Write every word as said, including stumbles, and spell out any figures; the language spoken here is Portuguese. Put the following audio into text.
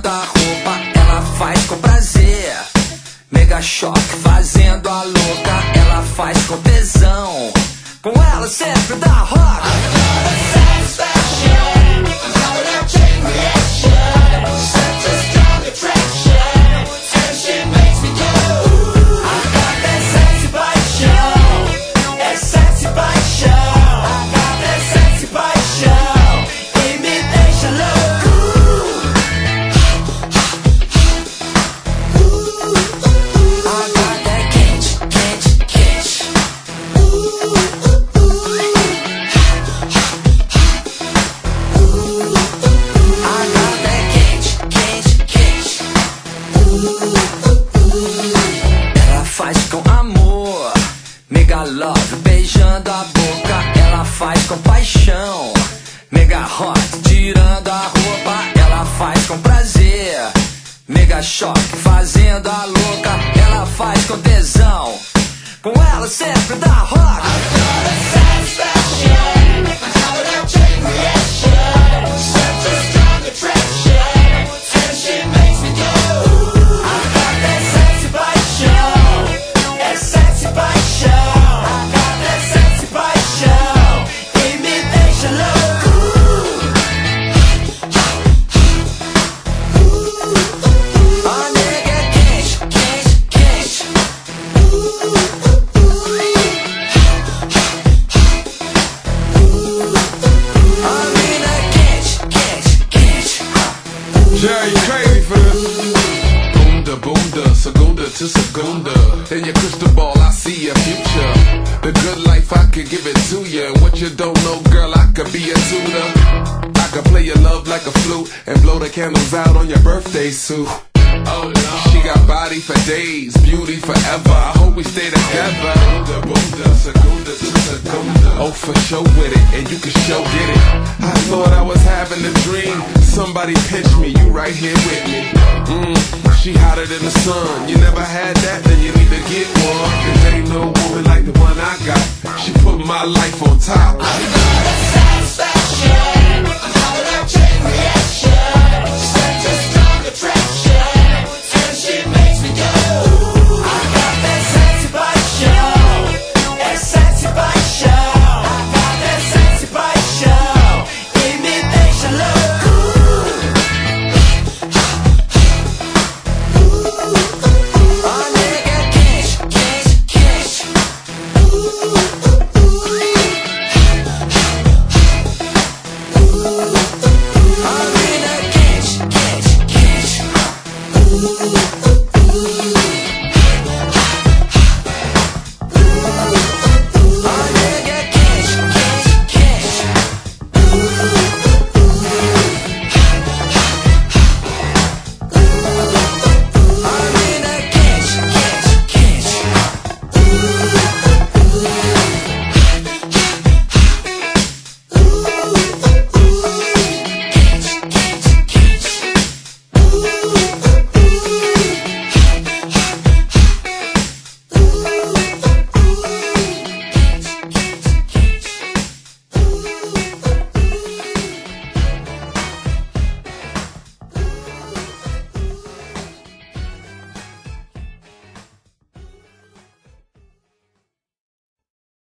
tirando a roupa, ela faz com prazer. Mega choque fazendo a louca, ela faz com tesão. Com ela sempre dá rock. Satisfaction, power of chain reaction, such a strong attraction, and she makes me go. I got that sexy paixão, é sexy paixão. I got that sexy paixão, e me deixa louco. I got that quente, quente, quente. Ela faz com amor, mega love, beijando a boca. Ela faz com paixão, mega hot, tirando a roupa. Ela faz com prazer, mega choque, fazendo a louca. Ela faz com tesão, com ela sempre dá rock. Satisfaction, power of chain reaction, such a strong attraction, and she makes me go. I got that sexy paixão, é sexy paixão. I got that sexy paixão, e me deixa louco. A nega é quente, quente, quente. A mina é quente, quente, quente. Jerry, you crazy for this? Boomda, boomda, segunda to segunda. In your crystal ball, I see a future. The good life, I could give it to you. And what you don't know, girl, I could be a tutor. I could play your love like a flute and blow the candles out on your birthday suit. Oh no. She got body for days, beauty forever. I hope we stay together. Boomda, boomda, segunda to segunda. Oh, for sure with it, and you can sure get it. I thought I was having a dream. Somebody pinch me, you right here with me. Mmm, she hotter than the sun. You never had that, then you need to get one. Cause ain't no woman like the one I got. She put my life on top. I got a satisfaction.